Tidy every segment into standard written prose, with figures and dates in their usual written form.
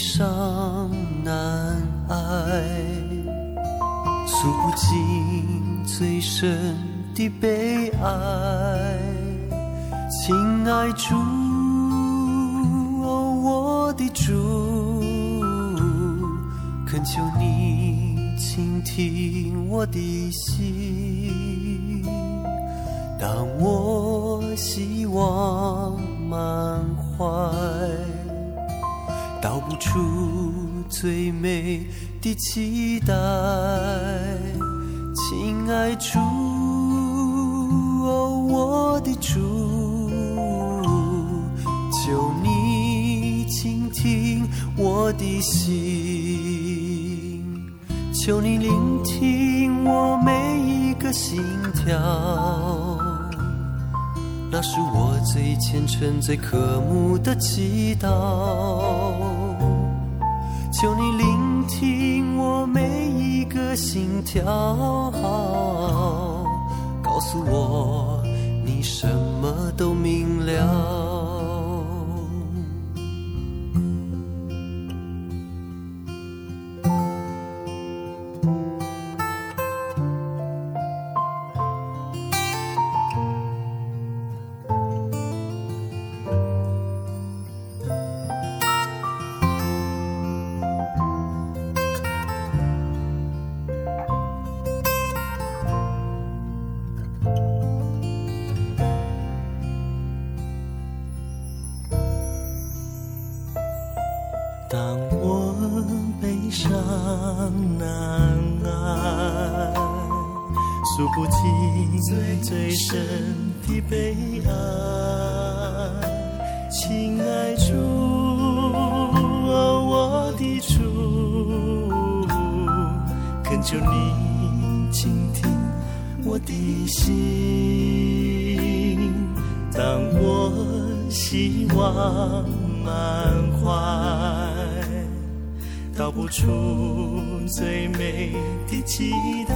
伤难挨，诉不尽最深的悲哀。亲爱主，哦，我的主，恳求你倾听我的心。当我希望满怀，道不出最美的期待。亲爱主，哦，我的主，求你倾听我的心，求你聆听我每一个心跳，那是我最虔诚最渴慕的祈祷。求你聆听我每一个心跳，告诉我你什么都明了。 当我悲伤难挨，诉不尽最深的悲哀。亲爱主，哦，我的主，恳求你倾听我的心。当我希望满怀，道不出最美的期待。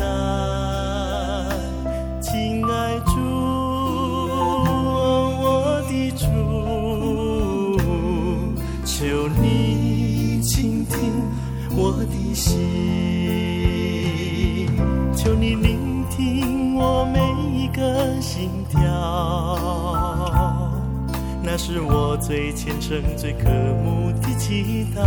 亲爱主，我的主，求你倾听我的心，求你聆听我每一个心跳，那是我最虔诚最渴慕的祈祷。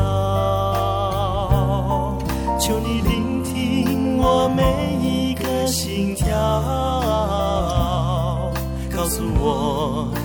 求你聆听我每一个心跳，告诉我